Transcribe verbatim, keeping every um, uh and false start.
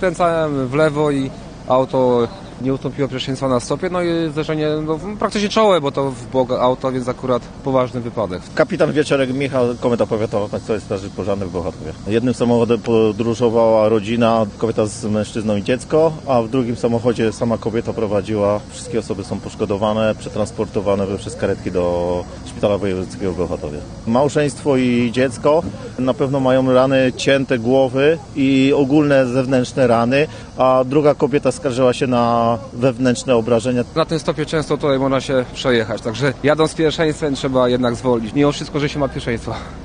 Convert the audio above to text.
skręcałem w lewo i auto nie ustąpiło pierwszeństwa na stopie, no i zderzenie no, praktycznie czołowe, bo to w bok auto, więc akurat poważny wypadek. Kapitan Wieczorek Michał, Komenda Powiatowa Państwowej Straży Pożarnej w Bełchatowie. Jednym samochodem podróżowała rodzina, kobieta z mężczyzną i dziecko, a w drugim samochodzie sama kobieta prowadziła. Wszystkie osoby są poszkodowane, przetransportowane przez karetki do Szpitala Wojewódzkiego w Bełchatowie. Małżeństwo i dziecko na pewno mają rany cięte głowy i ogólne zewnętrzne rany, a druga kobieta skarżyła się na wewnętrzne obrażenia. Na tym stopie często tutaj można się przejechać, także jadąc z pierwszeństwem trzeba jednak zwolnić. Mimo wszystko, że się ma pierwszeństwo.